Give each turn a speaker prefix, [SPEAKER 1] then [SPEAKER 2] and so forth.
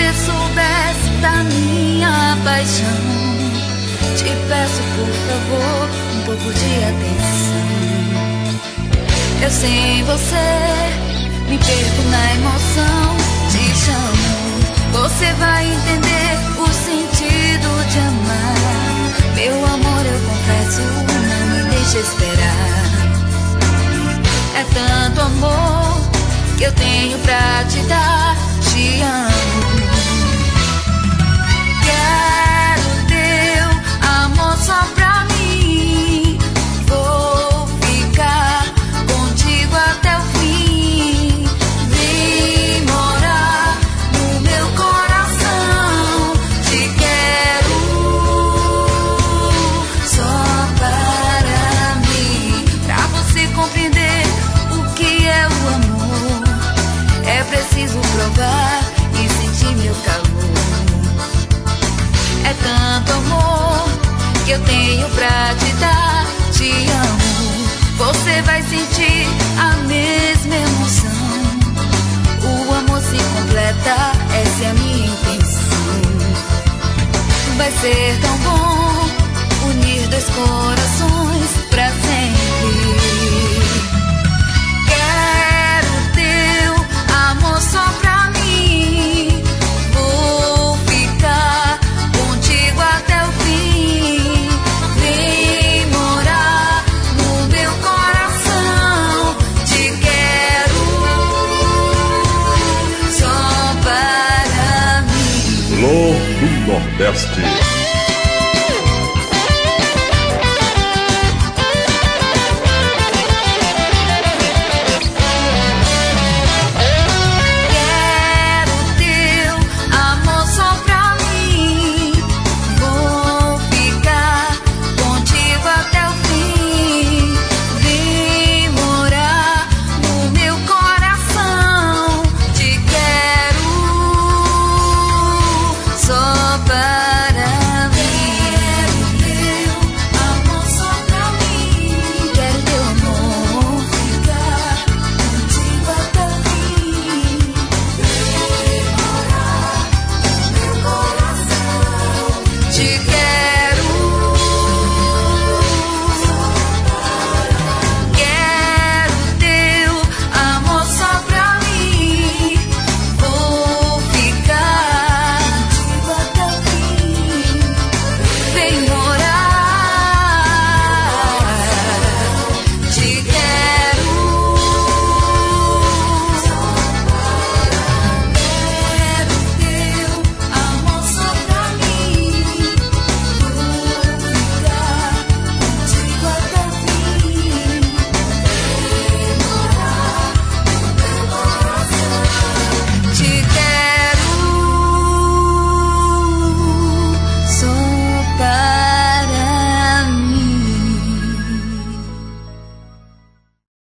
[SPEAKER 1] você soubesse da minha paixão, te peço por favor um pouco de atenção. Eu sem você me perco na emoção. Te chamo, você vai entender o sentido de amar. Meu amor, eu confesso, não me deixa esperar. É tanto amor que eu tenho pra te dar. Te amo. Quero teu amor só pra mim. Vou ficar contigo até o fim. Vem morar no meu coração. Te quero só para mim. Pra você compreender o que é o amor, é preciso provar e sentir meu calor. É tanto amor que eu tenho pra te dar. Te amo, você vai sentir a mesma emoção. O amor se completa, essa é a minha intenção. Vai ser tão bom unir dois corações pra sempre. Quero teu amor só pra mim. Vou ficar contigo até o fim. Vem morar no meu coração. Te quero só para mim.
[SPEAKER 2] Flor do Nordeste.